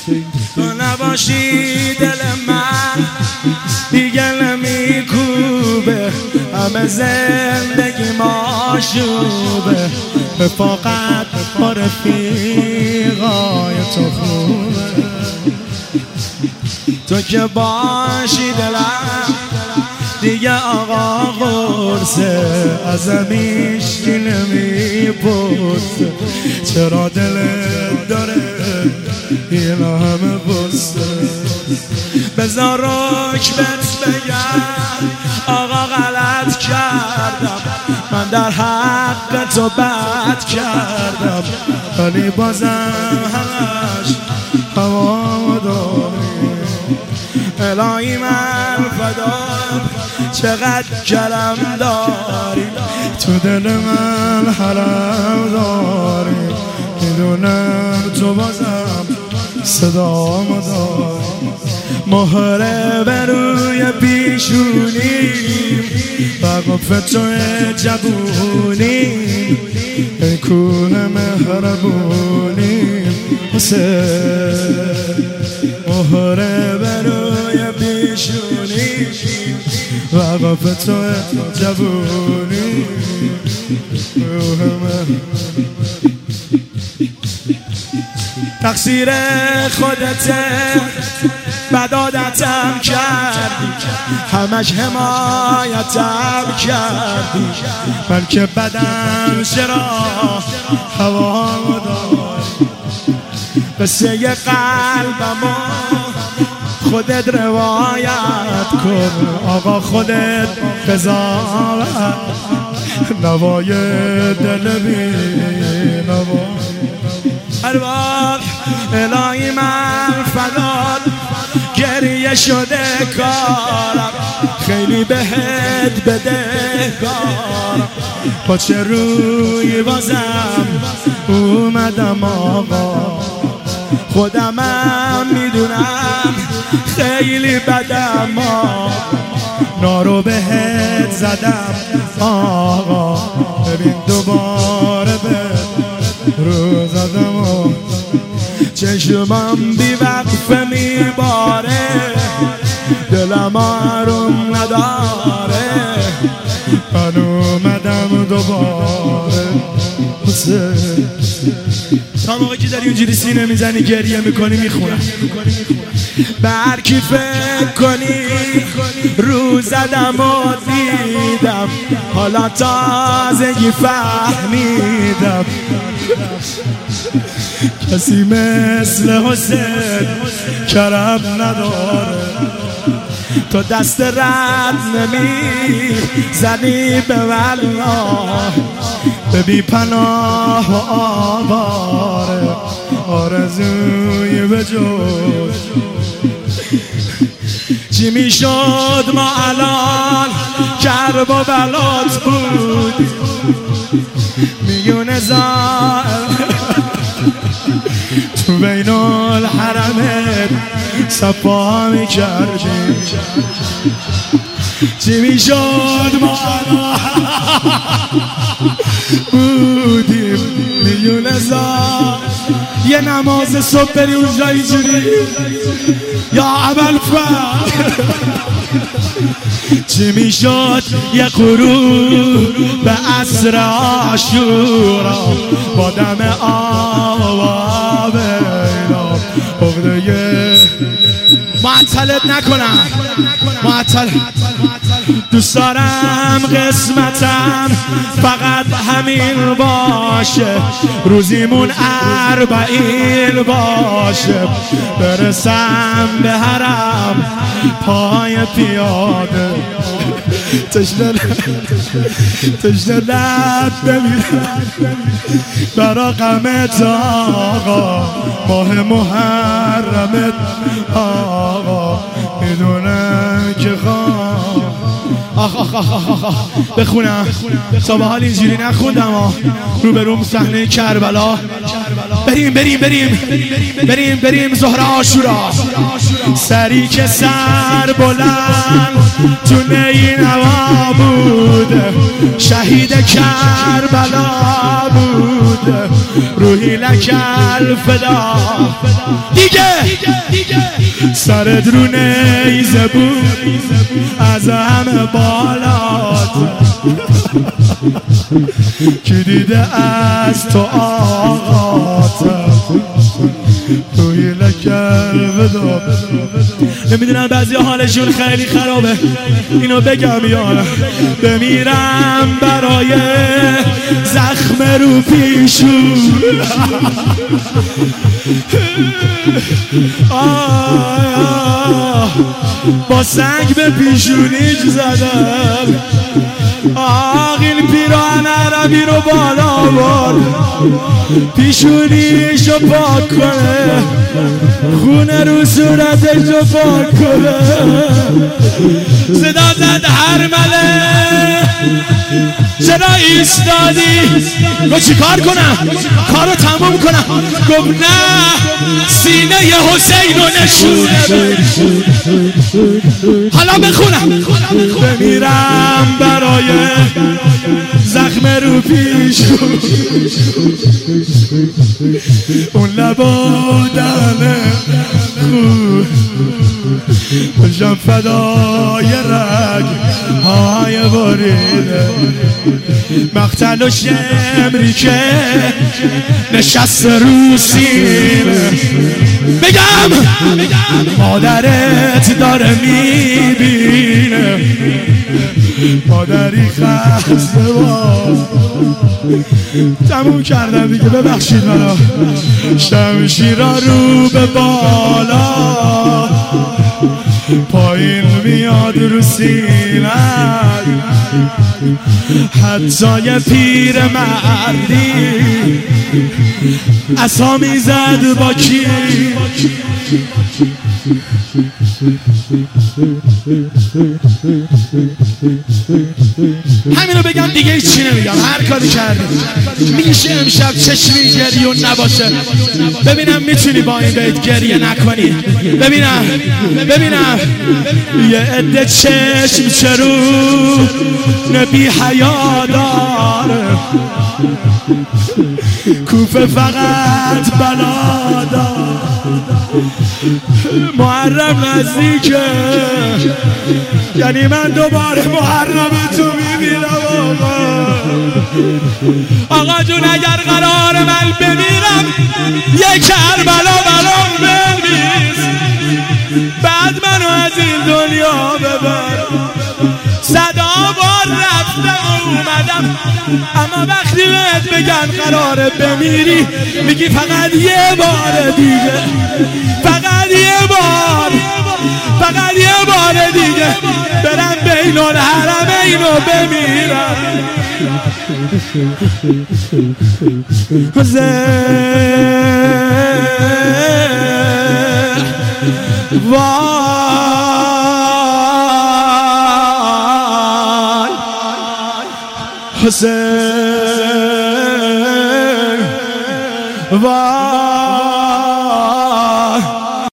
تو نباشی دل من دیگه نمیکوبه، همه زندگی ماشوبه، رفاقت با رفیقای تو خوبه. تو که باشی دلم دیگه آقا قرصه، ازم هیچکی نمیپرسه چرا دلت داره این همه بسته. بذار رکبت بگم آقا غلط کردم، من در حق تو بد کردم، ولی بازم همش هوا داری. الهی من فدام چقدر کرم داری، تو دل من حرم داری، میدونم تو بازم صدام داری. مهره به روی پیشونیم وقف تو جبونیم، ای کوه مهربونیم حسین. مهره به روی پیشونیم وقف تو جبونیم، تقصیر خودته بد عادتم کردی، همش حمایتم کردی، من که بدم چرا هوا داری. قصه قلبمو خودت روایت کن آقا، خودت قضاوت، نوای دل بی نوا. هر وقت الهی من فدات گریه شده کارم، خیلی بهت بدهکارم، با چه روی بازم اومدم آقا، خودمم میدونم خیلی بدم نارو بهت زدم آقا، ببین دوباره به رو زدم، چشمم بی وقفه میباره، دلم آروم نداره، من اومدم دوباره. تا موقعی که داری اونجوری سینه میزنی گریه میکنی میخونم، بر کی فکر کنی رو زدم و دیدم، حالا تازگی فهمیدم کسی مثل حسین کرم نداره. تو دست رد نمی زنی به والله، به بی پناه و آواره، آرزوی به جز چی میشد ما الان کرب و بلات بود، میون زائر تو بین الحرمت صفا میکردی، چی میشد ما بودیم میون زائر. یه نماز صبح بری اونجا اینجوری یا ابوالفضل، چی میشد یه غروب به عصر عاشورا با دم آب اینا افتاده معطلت نکنم، معطل دوست دارم قسمتم فقط همین باشه، روزیمون 40 باشه، برسم به حرم پای پیاده، تشنه لب بمیرم برا غمت آقا، ماه محرمت آقا، میدونم که بخونم تا به حال اینجوری نخوندم رو بروم صحنه کربلا. بریم ظهر عاشورا، سری که سر بلند تو نینوا بود، شهید کربلا بود، روحی لک الفدا. دیگه سرت رو نیزه بود از همه بالات، کی دیده از تو آقات روحی لک الفدا. نمیدونم بعضی حالشون خیلی خرابه، اینو بگم یارم بمیرم برای زخم رو پیشون. با سنگ به پیشونیش زدم، این پیراهن عربی رو بالا برد، پیشونیشو پاک کنه، خونه رو صورتشو پاک کنه. صدا زد هرمله چرا ایستادی؟ رو چی کار کنم؟ کارو تموم کنم. گفت نه سینه حسین رو نشونه. حالا بخونم بمیرم برای زخم رو پیشون، اون لبادن خود باشم فدای رگ های باریده. مقتل و شمری که نشست رو سینه، بگم مادرت داره میبینه، مادری خسته باز. تموم کردم دیگه، ببخشید منو. شمشیرا رو به بالا، پایین میاد رو سینه، حتی یه پیر مردی عصا میزد با کی؟ همینو بگم دیگه چی نمیگم، هر کاری کردی. میشه امشب چشمی گریه و نباشه؟ ببینم میتونی با این بیت گریه نکنی. ببینم یه عده چشم چرو نبی حیا داره، کوفه فقط بلا داره، محرم نزدیکه، یعنی من دوباره محرم تو میبینم. آقا جون اگر قرار من بمیرم یه کربلا برام بمیز، بعد منو از این دنیا ببر. صدا بار رفتم و اومدم، اما وقتی بهت بگن قراره بمیری میگی فقط یه بار دیگه، فقط یه بار دیگه برم بین الحرمین و بمیرم. حسین وای